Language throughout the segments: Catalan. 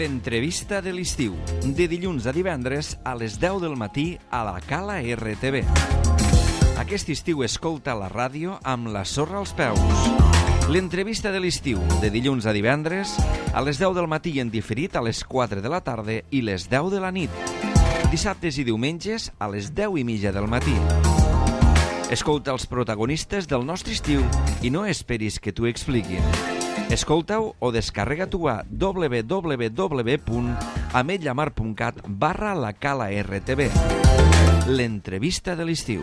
l'entrevista de l'estiu, de dilluns a divendres a les 10 del matí a la Cala RTV. Aquest estiu escolta la ràdio amb la sorra als peus. L'entrevista de l'estiu, de dilluns a divendres a les 10 del matí en diferit a les 4 de la tarda i les 10 de la nit. Dissabtes i diumenges a les 10:30 del matí. Escolta els protagonistes del nostre estiu i no esperis que t'ho expliquin. Escolta-ho o descarrega-t'ho a www.ametlllamar.cat/la Cala RTV. L'entrevista de l'estiu.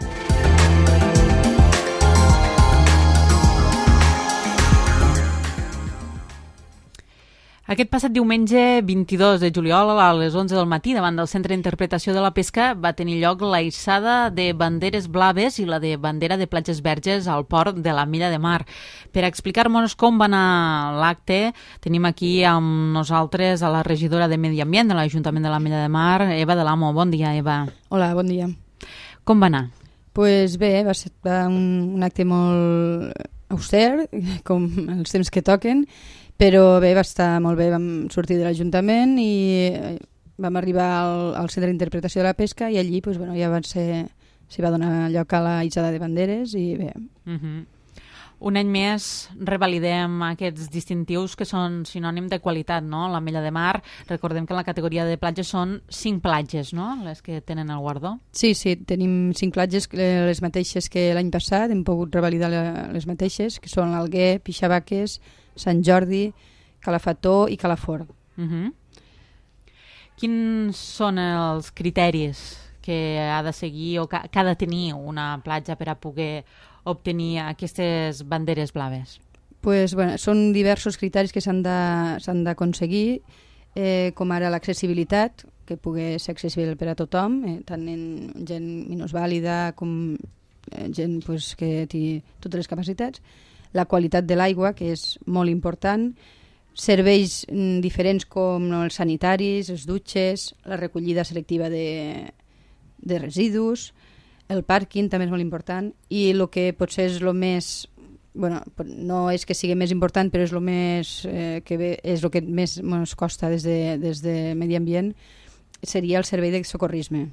Aquest passat diumenge 22 de juliol a les 11 del matí davant del Centre d'Interpretació de la Pesca va tenir lloc la hissada de banderes blaves i la de bandera de platges verges al port de l'Ametlla de Mar. Per explicar-nos com va anar l'acte, tenim aquí amb nosaltres a la regidora de Medi Ambient de l'Ajuntament de l'Ametlla de Mar, Eva de l'Amo. Bon dia, Eva. Hola, bon dia. Com va anar? Pues bé, va ser un acte molt auster, com els temps que toquen, però bé, va estar molt bé. Vam sortir de l'Ajuntament i vam arribar al Centre d'Interpretació de la Pesca i allí pues, bueno, ja s'hi va donar lloc a la hissada de banderes i bé. Un any més revalidem aquests distintius que són sinònim de qualitat, no? L'Ametlla de Mar, recordem que en la categoria de platges són 5 platges, no?, les que tenen el guardó. Sí, tenim 5 platges, les mateixes que l'any passat, hem pogut revalidar les mateixes, que són l'Alguer, Pixabaques, Sant Jordi, Calafató i Calafort. Quins són els criteris que ha de seguir o que ha de tenir una platja per a poder obtenir aquestes banderes blaves? Pues, bueno, són diversos criteris que s'han d'aconseguir, com ara l'accessibilitat, que pugui ser accessible per a tothom, tant en gent minusvàlida com gent pues, que té totes les capacitats. La qualitat de l'aigua, que és molt important, serveis diferents com els sanitaris, els dutxes, la recollida selectiva de residus, el pàrquing també és molt important, i el que potser és el més, bueno, no és que sigui més important, però és el més és el que més ens costa des de Medi Ambient, seria el servei de socorrisme.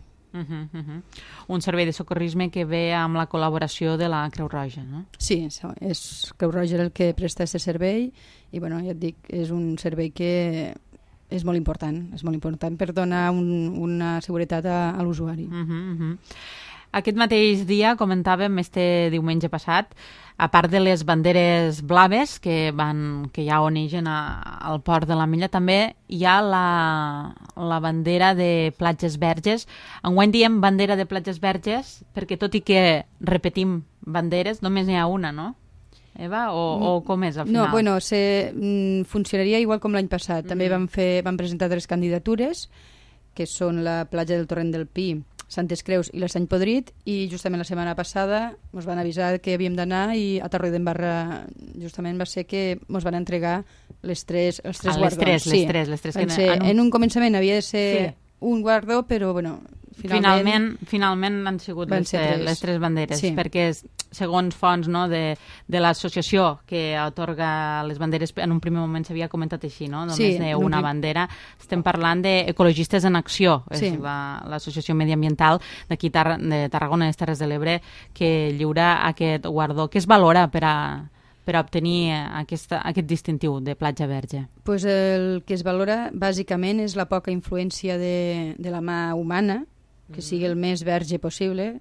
Un servei de socorrisme que ve amb la col·laboració de la Creu Roja, no? Sí, és Creu Roja el que presta aquest servei i, bueno, ja et dic, és un servei que és molt important per donar una seguretat a l'usuari. Aquest mateix dia, comentàvem, este diumenge passat, a part de les banderes blaves que ja onegen al port de l'Ametlla, també hi ha la bandera de platges verges. Enguany diem bandera de platges verges perquè, tot i que repetim banderes, només n'hi ha una, no? Eva, o com és al final? No, bueno, funcionaria igual com l'any passat. També vam presentar 3 candidatures, que són la platja del Torrent del Pi, Santes Creus i l'Estany Podrit, i justament la setmana passada ens van avisar que havíem d'anar i a Torredembarra justament va ser que ens van entregar els tres guardons. Les tres. En un començament havia de ser un guardó, però bueno, finalment han sigut les 3 banderes, perquè segons fonts, no, de l'associació que atorga les banderes, en un primer moment s'havia comentat així, no? Només d'una bandera. Estem parlant d'Ecologistes en Acció, és l'associació mediambiental d'aquí de Tarragona, les Terres de l'Ebre, que lliura aquest guardó. Què es valora per a obtenir aquest distintiu de platja verge? Pues el que es valora bàsicament és la poca influència de la mà humana, que sigui el més verge possible,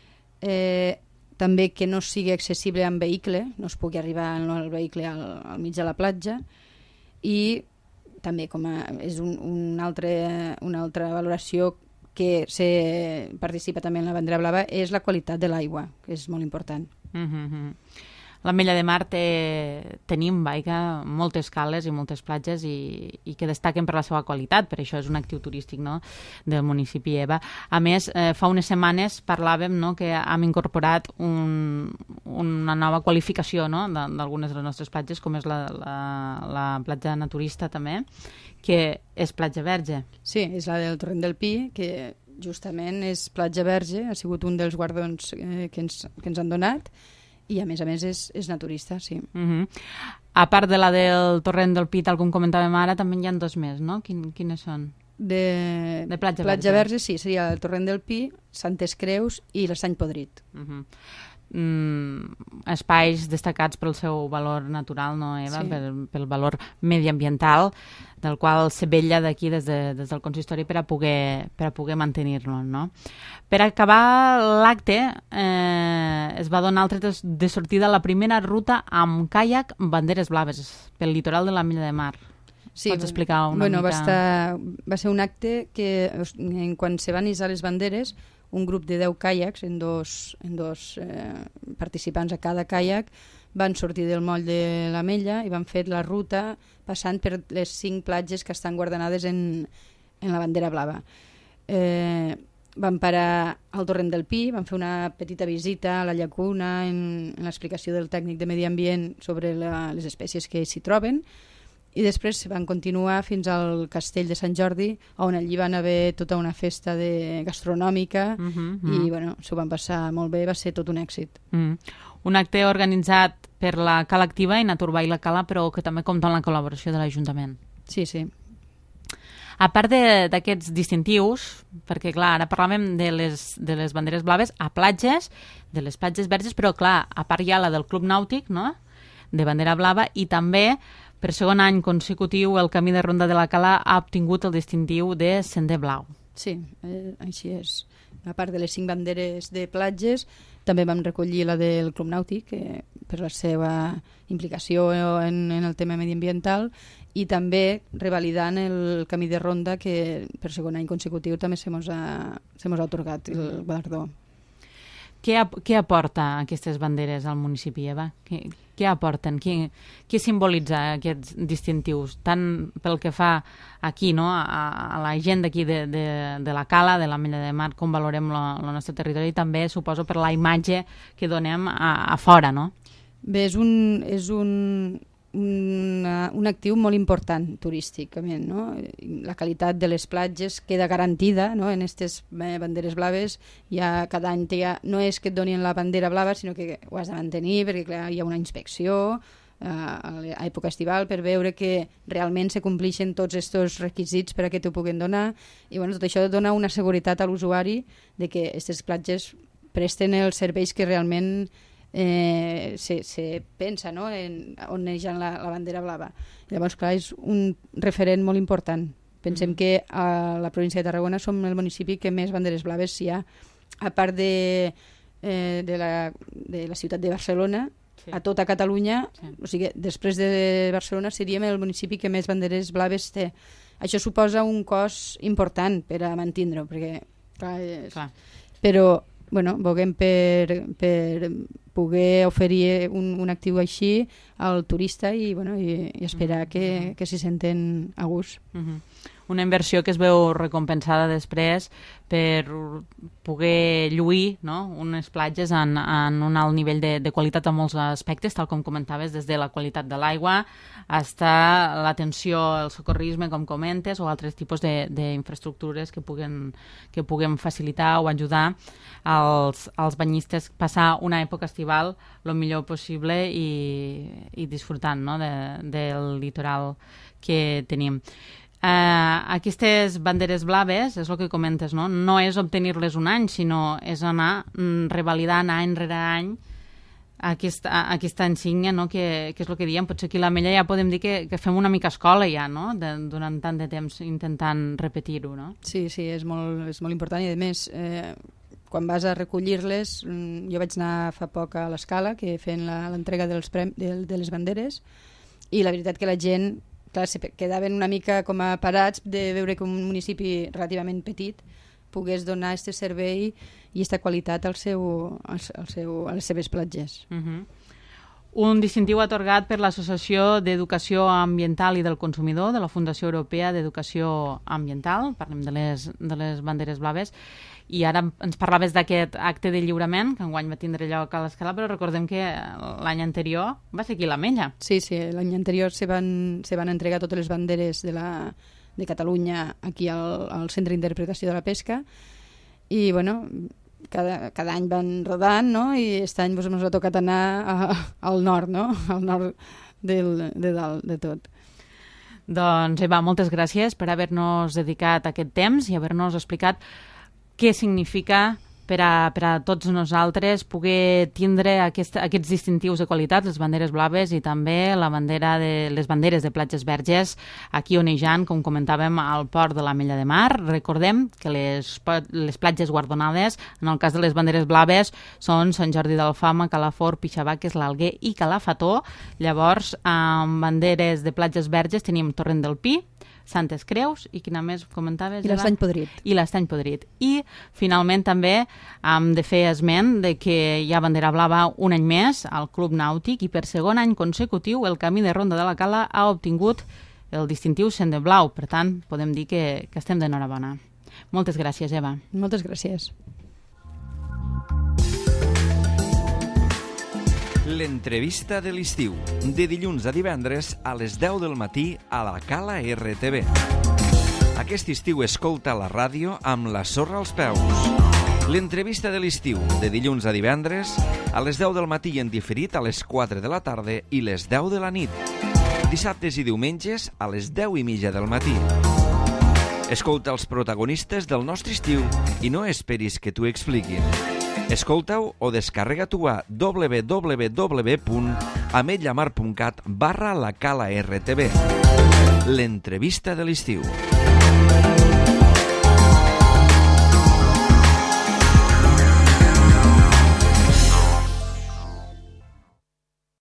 també que no sigui accessible amb vehicle, no es pugui arribar el vehicle al mig de la platja, i també és una altra valoració que participa també en la bandera blava, és la qualitat de l'aigua, que és molt important. L'Ametlla de Mar tenim moltes cales i moltes platges i que destaquen per la seva qualitat, per això és un actiu turístic, no?, del municipi, Eva. A més, fa unes setmanes parlàvem, no?, que hem incorporat una nova qualificació, no?, d'algunes de les nostres platges, com és la platja naturista també, que és platja verge. Sí, és la del Torrent del Pi, que justament és platja verge, ha sigut un dels guardons que ens han donat, i a més és naturista, sí. A part de la del Torrent del Pi, tal com comentàvem ara, també hi ha 2 més, no? Quines són? De Platja Verge, sí, seria el Torrent del Pi, Santes Creus i l'Estany Podrit. Espais destacats pel seu valor natural, no, Eva? Sí. Pel valor mediambiental, del qual se vetlla d'aquí des del consistori per a poder mantenir-lo, no? Per acabar l'acte es va donar el tret de sortida la primera ruta amb caiac banderes blaves pel litoral de la Milla de Mar. Sí, pots explicar una mica? Va ser un acte que quan se van hissar les banderes, un grup de 10 caiacs, en dos participants a cada caiac, van sortir del moll de la Mella i van fer la ruta passant per les 5 platges que estan guardanades en la bandera blava. Van parar al Torrent del Pi, van fer una petita visita a la llacuna en l'explicació del tècnic de Medi Ambient sobre les espècies que s'hi troben, i després van continuar fins al Castell de Sant Jordi, on allí van haver tota una festa gastronòmica i s'ho van passar molt bé, va ser tot un èxit. Un acte organitzat per la Cala Activa i Naturbà i la Cala, però que també compta amb la col·laboració de l'Ajuntament. Sí, sí. A part d'aquests distintius, perquè clar, ara parlàvem de les banderes blaves a platges, de les platges verges, però clar, a part hi ha la del Club Nàutic, no?, de bandera blava, i també per segon any consecutiu el Camí de Ronda de la Cala ha obtingut el distintiu de Sender Blau. Sí, així és. A part de les 5 banderes de platges, també vam recollir la del Club Nàutic, per la seva implicació en el tema mediambiental, i també revalidant el Camí de Ronda, que per segon any consecutiu també se mos ha atorgat el guardó. Què aporta aquestes banderes al municipi, Eva? Què aporten? Què simbolitza aquests distintius? Tant pel que fa aquí, no?, a la gent d'aquí de la Cala, de la Mella de Mar, com valorem el nostre territori, i també, suposo, per la imatge que donem a fora, no? Bé, és un actiu molt important turísticament, no? La qualitat de les platges queda garantida, no?, en aquestes banderes blaves. Cada any no és que et donin la bandera blava, sinó que ho has de mantenir, perquè clar, hi ha una inspecció a l'època estival per veure que realment se complixen tots aquests requisits per a que t'ho puguen donar, i tot això dona una seguretat a l'usuari de que aquestes platges presten els serveis que realment se pensa, no?, on neix la bandera blava. Llavors, clar, és un referent molt important. Pensem que a la província de Tarragona som el municipi que més banderes blaves hi ha, a part de la ciutat de Barcelona, sí, a tota Catalunya, sí. O sigui, després de Barcelona seríem el municipi que més banderes blaves té. Això suposa un cost important per a mantenir-ho, perquè clar. Però voguem per poder oferir un actiu així al turista i esperar que s'hi senten a gust. Una inversió que es veu recompensada després per poder lluir, no?, unes platges en un alt nivell de qualitat en molts aspectes, tal com comentaves, des de la qualitat de l'aigua fins a l'atenció al socorrisme, com comentes, o altres tipus d'infraestructures que puguen facilitar o ajudar als banyistes a passar una època estival el millor possible i disfrutant, no?, del litoral que tenim. Aquestes banderes blaves, és el que comentes, no és obtenir-les un any, sinó és anar revalidant any rere any aquesta insígnia, no?, que és el que diem. Potser aquí a la Mella ja podem dir que fem una mica escola ja, no?, durant tant de temps intentant repetir-ho, no? Sí, és molt important, i a més quan vas a recollir-les, jo vaig anar fa poc a l'Escala que fent l'entrega de les banderes, i la veritat que la gent se quedaven una mica com a parats de veure que un municipi relativament petit pogués donar aquest servei i aquesta qualitat a les seves platges. Un distintiu atorgat per l'Associació d'Educació Ambiental i del Consumidor de la Fundació Europea d'Educació Ambiental. Parlem de les banderes blaves. I ara ens parlaves d'aquest acte de lliurament, que enguany va tindre lloc a l'Escala, però recordem que l'any anterior va ser aquí a la Mella. Sí, l'any anterior se van entregar totes les banderes de Catalunya aquí al Centre d'Interpretació de la Pesca, i cada any van rodant, no? I aquest any ens ha tocat anar al nord, no? Al nord de dalt de tot. Doncs, Eva, moltes gràcies per haver-nos dedicat aquest temps i haver-nos explicat què significa per a tots nosaltres poder tindre aquests distintius de qualitat, les banderes blaves i també les banderes de platges verges aquí onejant, com comentàvem, al port de l'Ametlla de Mar. Recordem que les platges guardonades, en el cas de les banderes blaves, són Sant Jordi d'Alfama, Calafort, Pixavaques, l'Alguer i Calafató. Llavors, amb banderes de platges verges tenim Torrent del Pi, Santes Creus i quina més comentaves? I l'Estany Podrit. I l'Estany Podrit. I, finalment, també hem de fer esment de que hi ha bandera blava un any més al Club Nàutic i per segon any consecutiu el Camí de Ronda de la Cala ha obtingut el distintiu Sender Blau. Per tant, podem dir que estem d'enhorabona. Moltes gràcies, Eva. Moltes gràcies. L'entrevista de l'estiu, de dilluns a divendres a les 10 del matí a la Cala RTV. Aquest estiu escolta la ràdio amb la sorra als peus. L'entrevista de l'estiu, de dilluns a divendres a les 10 del matí i en diferit a les 4 de la tarda i les 10 de la nit. Dissabtes i diumenges a les 10:30 del matí. Escolta els protagonistes del nostre estiu i no esperis que t'ho expliquin. Escolta-ho o descarrega-t'ho a www.ametlamar.cat/la Cala RTV. L'entrevista de l'estiu.